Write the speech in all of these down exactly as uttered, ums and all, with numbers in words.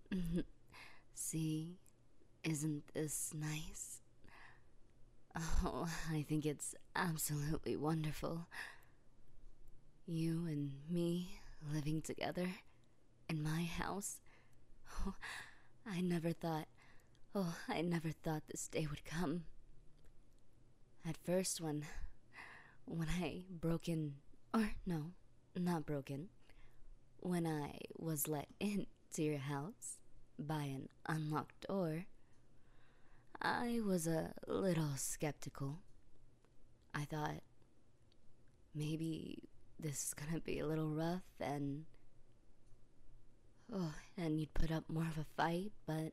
See, isn't this nice? Oh, I think it's absolutely wonderful. You and me living together in my house. Oh, I never thought, oh, I never thought this day would come. At first, when, when I broke in, or no, not broken, when I was let in to your house by an unlocked door, I was a little skeptical. I thought maybe this is gonna be a little rough and oh, and you'd put up more of a fight, but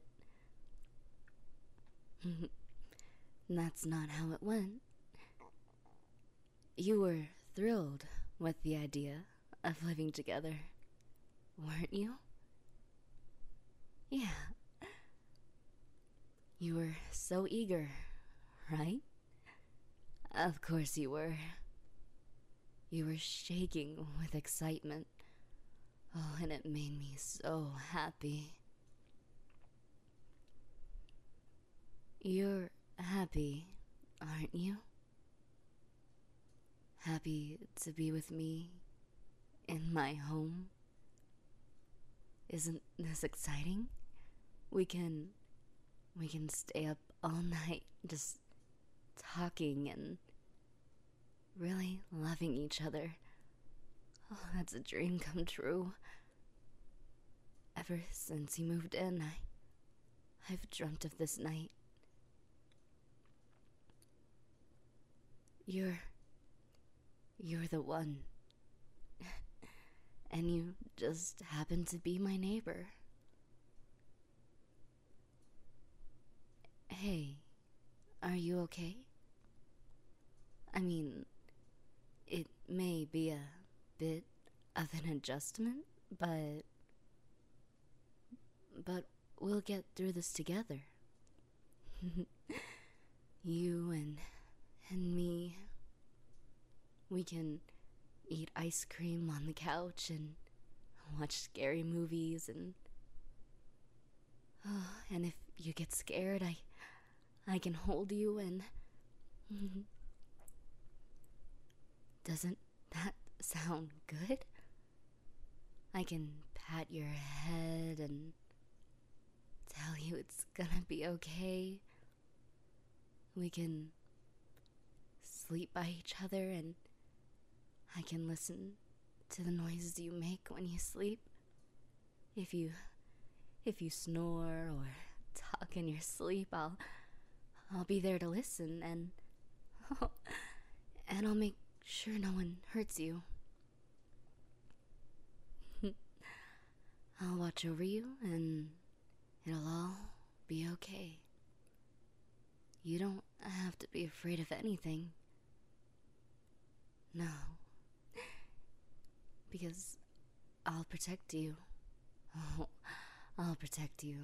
that's not how it went. You were thrilled with the idea of living together, weren't you? Yeah, you were so eager, right? Of course you were. You were shaking with excitement. Oh, and it made me so happy. You're happy, aren't you? Happy to be with me in my home? Isn't this exciting? We can we can stay up all night just talking and really loving each other. Oh, that's a dream come true. Ever since you moved in, I I've dreamt of this night. You're you're the one. And you just happen to be my neighbor. Hey, are you okay? I mean, it may be a bit of an adjustment, but. But we'll get through this together. You and. and me. We can eat ice cream on the couch and watch scary movies and. Oh, and if you get scared, I. I can hold you and. Doesn't that sound good? I can pat your head and tell you it's gonna be okay. We can sleep by each other and I can listen to the noises you make when you sleep. If you if you snore or talk in your sleep, I'll I'll be there to listen and and I'll make sure no one hurts you. I'll watch over you and it'll all be okay. You don't have to be afraid of anything. No. Because I'll protect you. Oh, I'll protect you.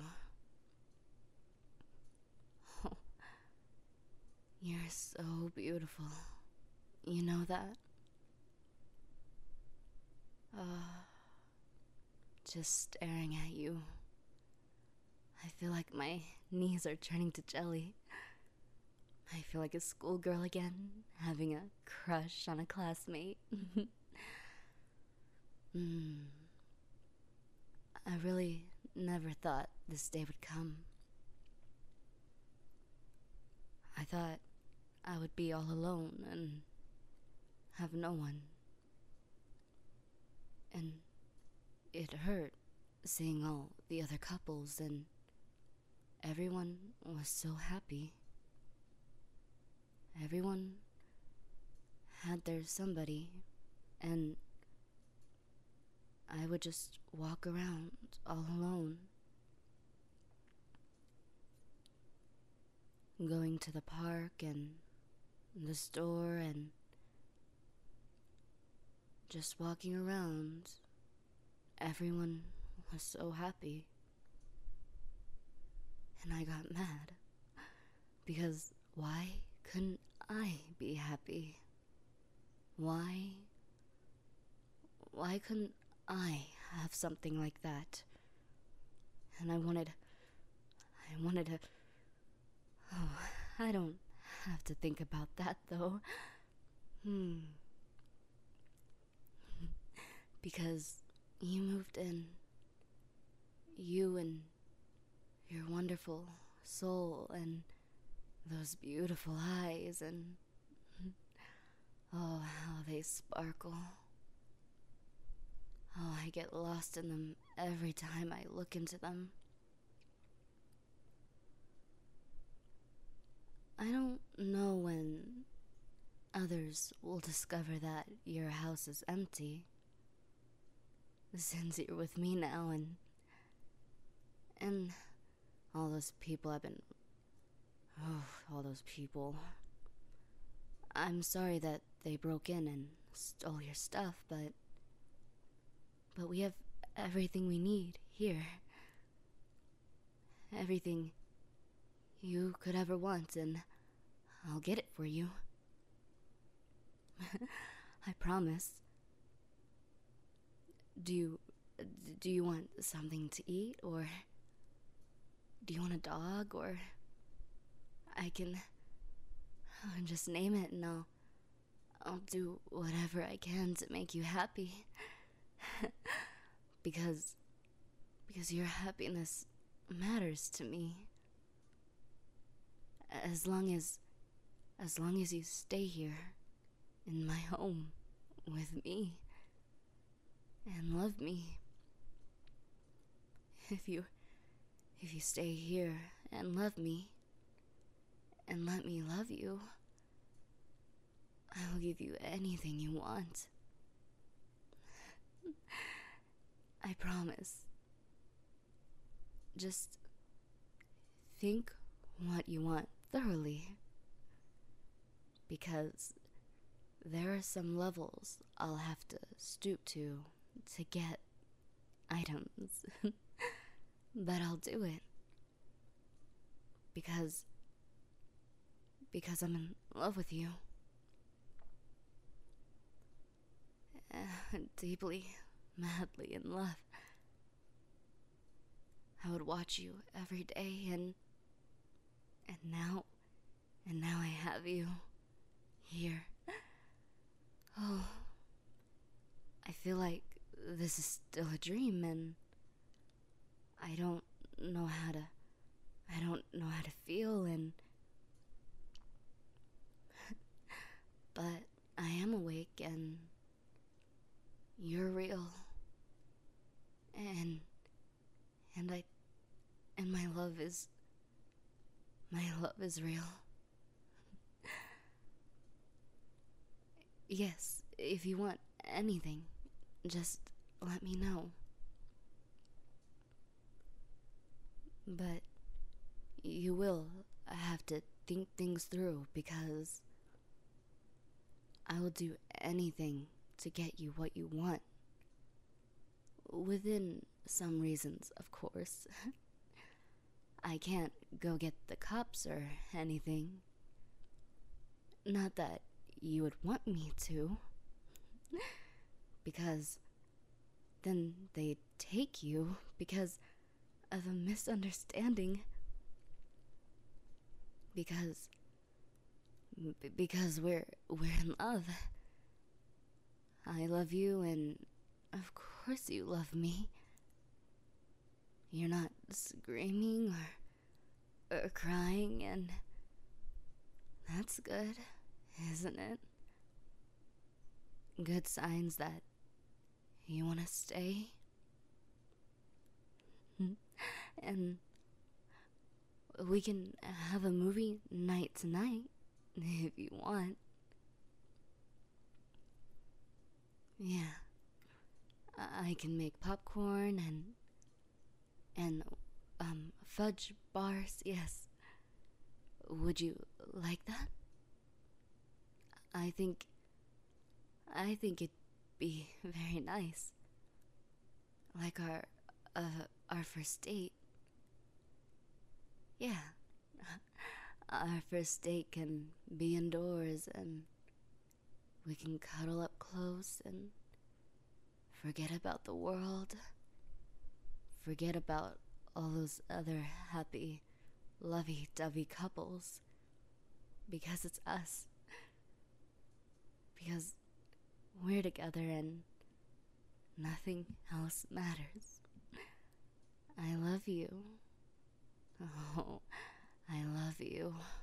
Oh, you're so beautiful. You know that? Uh, just staring at you. I feel like my knees are turning to jelly. I feel like a schoolgirl again, having a crush on a classmate. mm. I really never thought this day would come. I thought I would be all alone and have no one. And it hurt seeing all the other couples and everyone was so happy. Everyone had their somebody, and I would just walk around all alone, going to the park and the store and just walking around. Everyone was so happy. And I got mad because why couldn't I be happy? Why? Why couldn't I have something like that? and I wanted. I wanted to. Oh, I don't have to think about that though. Hmm. Because you moved in. You and your wonderful soul and those beautiful eyes and. Oh, how they sparkle. Oh, I get lost in them every time I look into them. I don't know when others will discover that your house is empty. Since you're with me now and... And all those people I've been... Oh, all those people. I'm sorry that they broke in and stole your stuff, but... But we have everything we need here. Everything you could ever want, and I'll get it for you. I promise. Do you... Do you want something to eat, or... Do you want a dog, or... I can... Just name it and I'll... I'll do whatever I can to make you happy. because... Because your happiness matters to me. As long as... As long as you stay here, in my home, with me, and love me. If you... If you stay here and love me, and let me love you, I will give you anything you want. I promise. Just think what you want thoroughly. Because there are some levels I'll have to stoop to to get items. But I'll do it. Because... Because I'm in love with you. Uh, deeply, madly in love. I would watch you every day and... And now... And now I have you. Here. Oh. I feel like this is still a dream and... I don't know how to... I don't know how to feel and... But I am awake and... You're real. And... And I... And my love is... My love is real. Yes, if you want anything, just let me know. But you will have to think things through because I will do anything to get you what you want. Within some reasons, of course. I can't go get the cops or anything. Not that you would want me to. Because then they'd take you because of a misunderstanding. Because... B- because we're... we're in love. I love you and of course you love me. You're not screaming or... or crying and... That's good, isn't it? Good signs that you want to stay. And we can have a movie night tonight if you want. Yeah. I can make popcorn and and um fudge bars, yes. Would you like that? I think I think it'd be very nice. Like our uh our first date. Yeah. Our first date can be indoors and we can cuddle up close and forget about the world. Forget about all those other happy, lovey-dovey couples. Because it's us. Because we're together and nothing else matters. I love you. Oh, I love you.